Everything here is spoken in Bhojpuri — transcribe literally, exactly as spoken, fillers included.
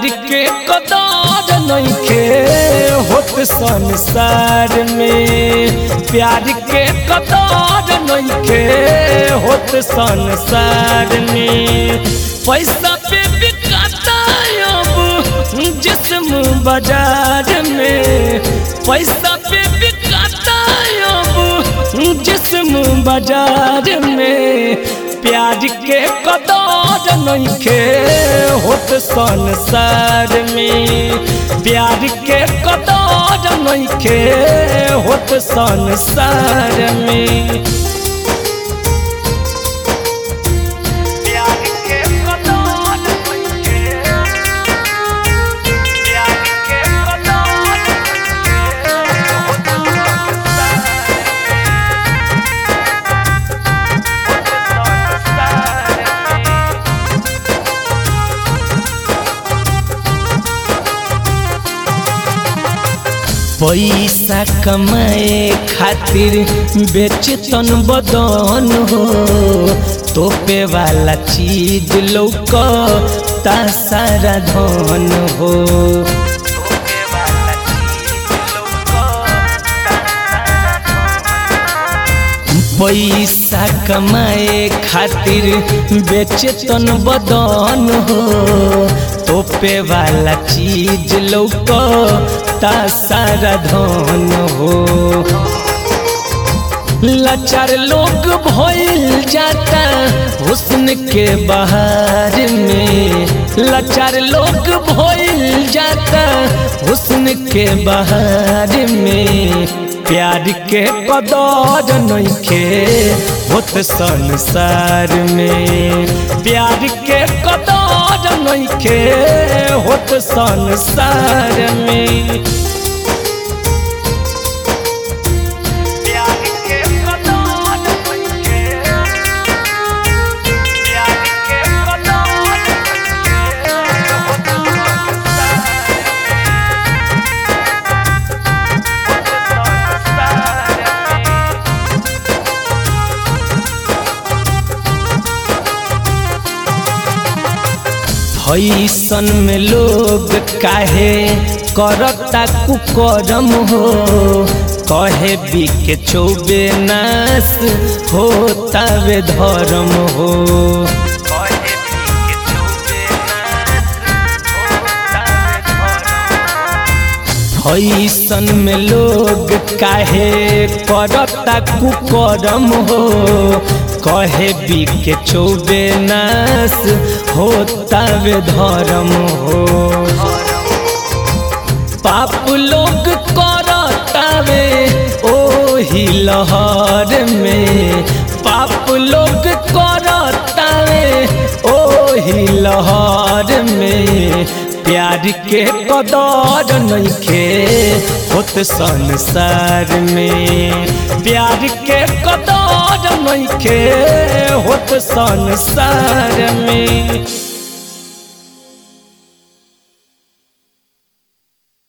के कदर नइखे होत संसार में, प्यार के कदर नइखे होत संसार में। पैसा पे बिकाता अब जिस्म बाजार में, पैसा पे बिकाता अब जिस्म बाजार में। प्यार के कदर नइखे होत संसार में, प्यार के कदर नइखे होत संसार में। पैसा कमाए खातिर बेच तन बदन हो, तोपे वाला चीज लौकता सारा धन हो। पैसा कमाए खातिर बेच तन बदन हो, तोपे वाला चीज लौकता सारा धन हो। लाचार लोग भइल जाता हुस्न के बहार में, लाचार लोग भइल जाता हुस्न के बहार में। प्यार के कदर नइखे होत संसार में, प्यार के कदर नइखे होत संसार में। फैशन में लोग काहे करता कुकरम हो, कहे बिके चौबे नास होता वे धर्म हो। फैशन में लोग काहे करता कुकरम हो, कहे बिके चौबे नास होता वे धर्म हो। पाप लोग करता वे ओही लहर में, पाप लोग करता वे ओही लहर में। प्यार के कदर नइखे होत संसार में, प्यार के कदर नइखे होत संसार में।